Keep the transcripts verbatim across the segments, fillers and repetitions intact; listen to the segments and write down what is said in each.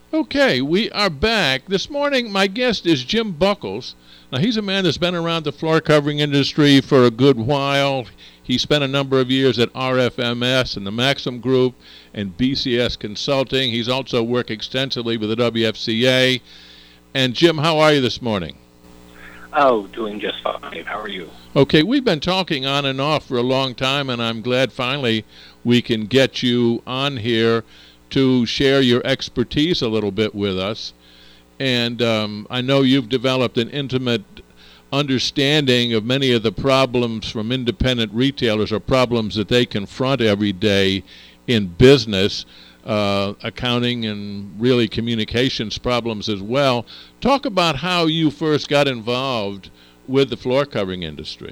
Okay, we are back. This morning, my guest is Jim Buckles. Now, he's a man that's been around the floor covering industry for a good while. He spent a number of years at R F M S and the Maxim Group and B C S Consulting. He's also worked extensively with the W F C A. And, Jim, how are you this morning? Oh, doing just fine. How are you? Okay, we've been talking on and off for a long time, and I'm glad finally we can get you on here to share your expertise a little bit with us. And um, I know you've developed an intimate understanding of many of the problems from independent retailers or problems that they confront every day in business, uh, accounting and really communications problems as well. Talk about how you first got involved with the floor covering industry.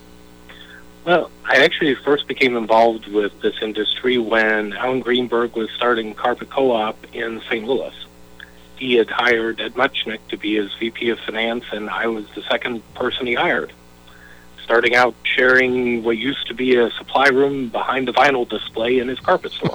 Well, I actually first became involved with this industry when Alan Greenberg was starting Carpet Co-op in Saint Louis. He had hired Ed Muchnick to be his V P of Finance, and I was the second person he hired. Starting out sharing what used to be a supply room behind the vinyl display in his carpet store.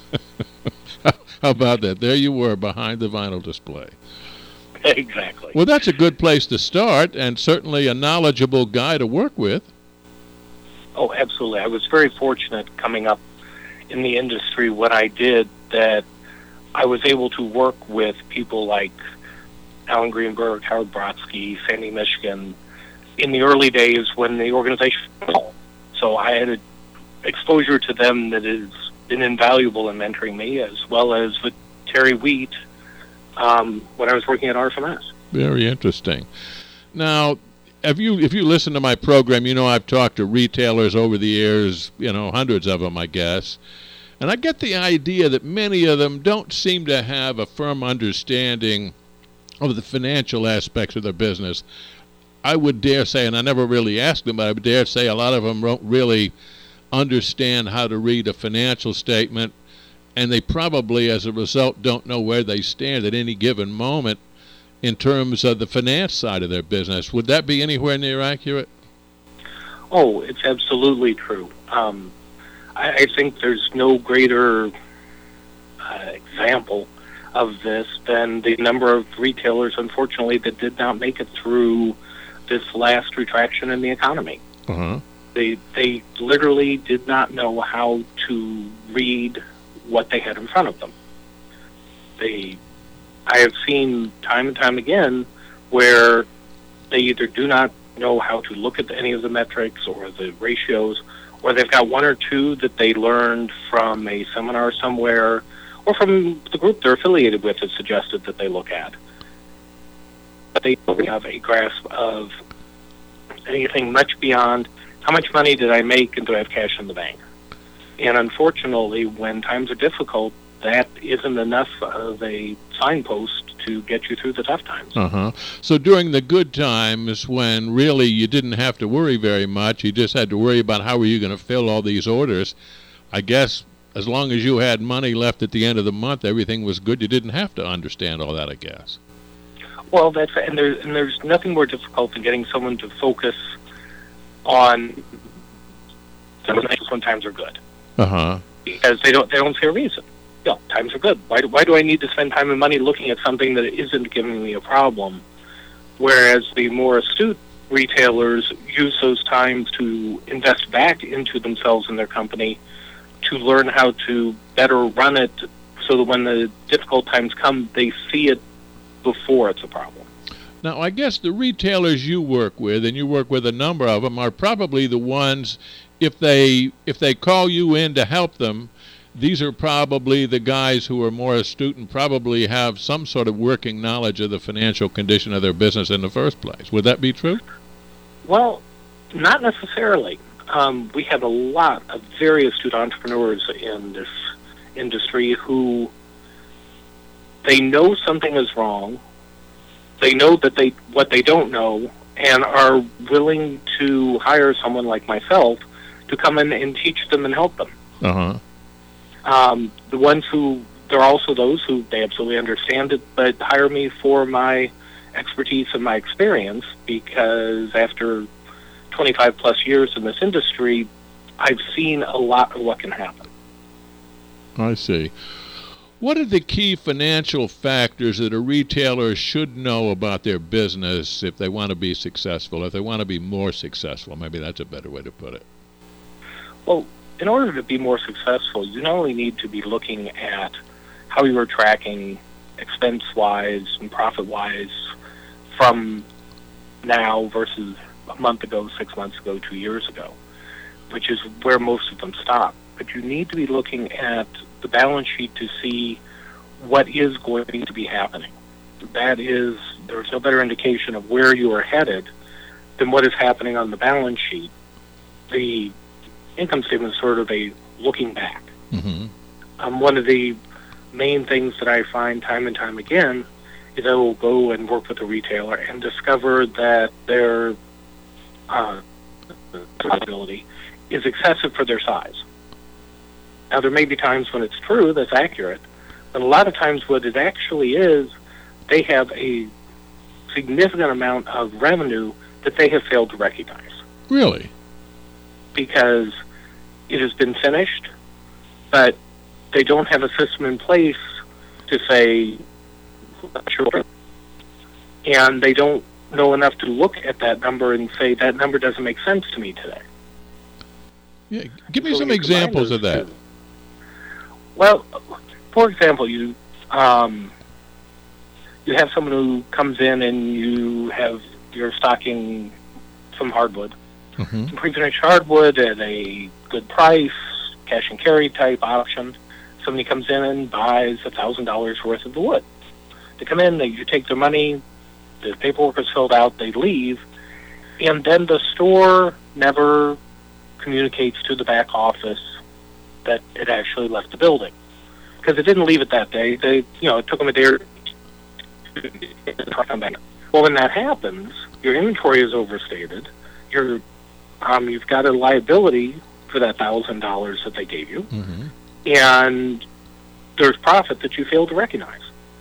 How about that? There you were behind the vinyl display. Exactly. Well, that's a good place to start, and certainly a knowledgeable guy to work with. Oh, absolutely. I was very fortunate coming up in the industry when I did that I was able to work with people like Alan Greenberg, Howard Brodsky, Sandy Michigan in the early days when the organization was small. So I had a exposure to them that has been invaluable in mentoring me, as well as with Terry Wheat um, when I was working at R F M S. Very interesting. Now, If you if you listen to my program, you know I've talked to retailers over the years, you know, hundreds of them, I guess. And I get the idea that many of them don't seem to have a firm understanding of the financial aspects of their business. I would dare say, and I never really asked them, but I would dare say a lot of them don't really understand how to read a financial statement, and they probably, as a result, don't know where they stand at any given moment in terms of the finance side of their business. Would that be anywhere near accurate? Oh, it's absolutely true. Um, I, I think there's no greater uh, example of this than the number of retailers, unfortunately, that did not make it through this last retraction in the economy. Uh-huh. They, they literally did not know how to read what they had in front of them. They I have seen time and time again where they either do not know how to look at any of the metrics or the ratios, or they've got one or two that they learned from a seminar somewhere or from the group they're affiliated with that suggested that they look at. But they don't have a grasp of anything much beyond how much money did I make and do I have cash in the bank. And unfortunately, when times are difficult, that isn't enough of a signpost to get you through the tough times. Uh-huh. So during the good times, when really you didn't have to worry very much, you just had to worry about how were you going to fill all these orders, I guess as long as you had money left at the end of the month, everything was good. You didn't have to understand all that, I guess. Well, that's and there's and there's nothing more difficult than getting someone to focus on when times are good. Uh-huh. Because they don't they don't see a reason. Yeah, times are good. Why do, why do I need to spend time and money looking at something that isn't giving me a problem? Whereas the more astute retailers use those times to invest back into themselves and their company to learn how to better run it so that when the difficult times come, they see it before it's a problem. Now, I guess the retailers you work with, and you work with a number of them, are probably the ones, if they if they call you in to help them, these are probably the guys who are more astute and probably have some sort of working knowledge of the financial condition of their business in the first place. Would that be true? Well, not necessarily. Um, we have a lot of very astute entrepreneurs in this industry who they know something is wrong, they know that they what they don't know, and are willing to hire someone like myself to come in and teach them and help them. Uh-huh. Um, the ones who, there are also those who, they absolutely understand it, but hire me for my expertise and my experience, because after twenty-five plus years in this industry, I've seen a lot of what can happen. I see. What are the key financial factors that a retailer should know about their business if they want to be successful, if they want to be more successful? Maybe that's a better way to put it. Well, in order to be more successful, you not only need to be looking at how you are tracking expense-wise and profit-wise from now versus a month ago, six months ago, two years ago, which is where most of them stop. But you need to be looking at the balance sheet to see what is going to be happening. That is, there's no better indication of where you are headed than what is happening on the balance sheet. The income statement is sort of a looking back. Mm-hmm. Um, one of the main things that I find time and time again is I will go and work with a retailer and discover that their uh, profitability is excessive for their size. Now, there may be times when it's true, that's accurate, but a lot of times what it actually is, they have a significant amount of revenue that they have failed to recognize. Really? Because it has been finished, but they don't have a system in place to say, sure, and they don't know enough to look at that number and say, that number doesn't make sense to me today. Yeah, give me So some you examples combine of those that. two. Well, for example, you um, you have someone who comes in and you have you're stocking some hardwood, Mm-hmm. some pre-finished hardwood at a good price, cash and carry type option. Somebody comes in and buys a thousand dollars worth of the wood. They come in, they you take their money, the paperwork is filled out, they leave, and then the store never communicates to the back office that it actually left the building, because it didn't leave it that day. They, you know, it took them a day or two to come back. Well, when that happens, your inventory is overstated. You're, um, you've got a liability for that thousand dollars that they gave you, Mm-hmm. and there's profit that you failed to recognize.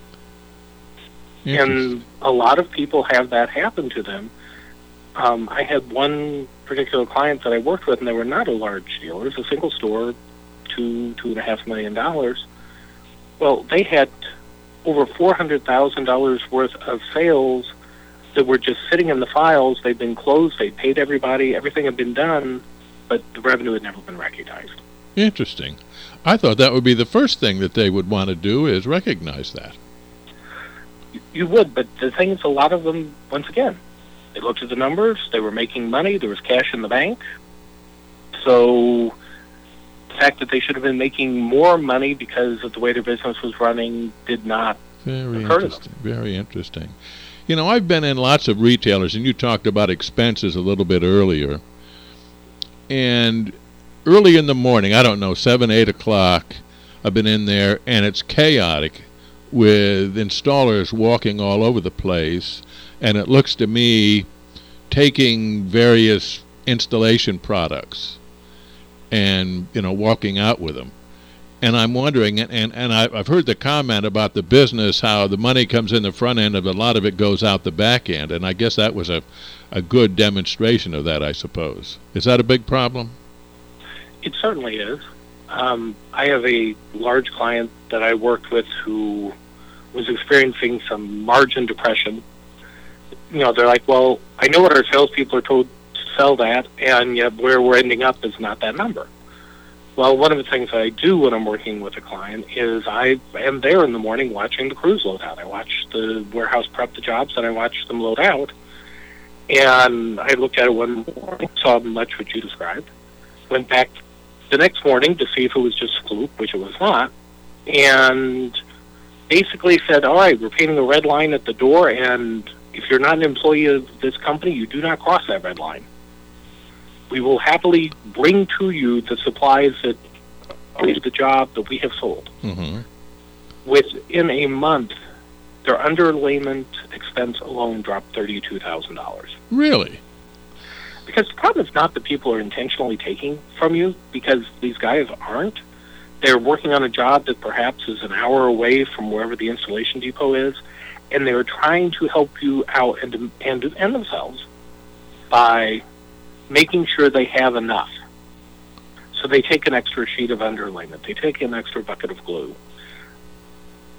And a lot of people have that happen to them. Um, I had one particular client that I worked with, and they were not a large dealer. It was a single store, two, two and a half million dollars. Well, they had over four hundred thousand dollars worth of sales that were just sitting in the files. They'd been closed. They paid everybody. Everything had been done, but the revenue had never been recognized. Interesting. I thought that would be the first thing that they would want to do is recognize that. You would, but the thing is, a lot of them, once again, they looked at the numbers, they were making money, there was cash in the bank. So the fact that they should have been making more money because of the way their business was running did not Very occur to interesting. Very interesting. You know, I've been in lots of retailers, and you talked about expenses a little bit earlier. And early in the morning, I don't know, seven, eight o'clock, I've been in there, and it's chaotic with installers walking all over the place, and it looks to me taking various installation products and, you know, walking out with them. And I'm wondering, and, and, and I, I've heard the comment about the business, how the money comes in the front end, and a lot of it goes out the back end, and I guess that was a, a good demonstration of that, I suppose. Is that a big problem? It certainly is. Um, I have a large client that I worked with who was experiencing some margin depression. You know, they're like, well, I know what our salespeople are told to sell that, and yet where we're ending up is not that number. Well, one of the things that I do when I'm working with a client is I am there in the morning watching the crews load out. I watch the warehouse prep the jobs, and I watch them load out. And I looked at it one morning, saw much what you described, went back the next morning to see if it was just a fluke, which it was not, and basically said, all right, we're painting a red line at the door, and if you're not an employee of this company, you do not cross that red line. We will happily bring to you the supplies that are the job that we have sold. Mm-hmm. Within a month, their underlayment expense alone dropped thirty-two thousand dollars. Really? Because the problem is not that people are intentionally taking from you, because these guys aren't. They're working on a job that perhaps is an hour away from wherever the installation depot is, and they're trying to help you out and, and, and themselves by making sure they have enough. So they take an extra sheet of underlayment. They take an extra bucket of glue.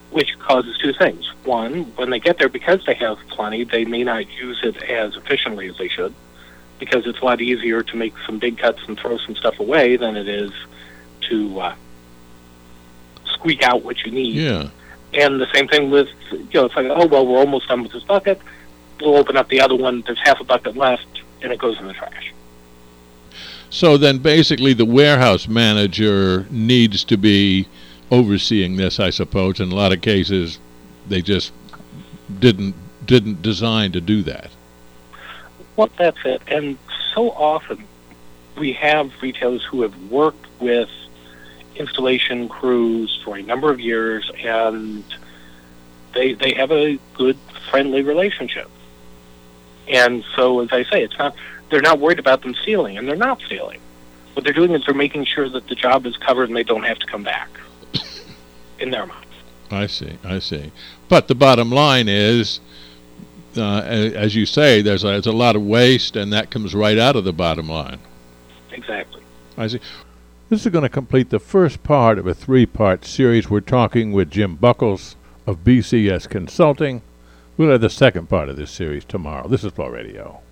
which causes two things. One, when they get there, because they have plenty, they may not use it as efficiently as they should, because it's a lot easier to make some big cuts and throw some stuff away than it is to uh, squeak out what you need. Yeah. And the same thing with, you know, it's like, oh, well, we're almost done with this bucket. We'll open up the other one. There's half a bucket left, and it goes in the trash. So then basically the warehouse manager needs to be overseeing this, I suppose. In a lot of cases, they just didn't didn't design to do that. Well, that's it. And so often we have retailers who have worked with installation crews for a number of years, and they they have a good, friendly relationship. And so, as I say, it's not they're not worried about them stealing, and they're not stealing. What they're doing is they're making sure that the job is covered and they don't have to come back, in their minds. I see, I see. But the bottom line is, uh, as you say, there's a, there's a lot of waste, and that comes right out of the bottom line. Exactly. I see. This is going to complete the first part of a three-part series. We're talking with Jim Buckles of B C S Consulting. We'll have the second part of this series tomorrow. This is Flow Radio.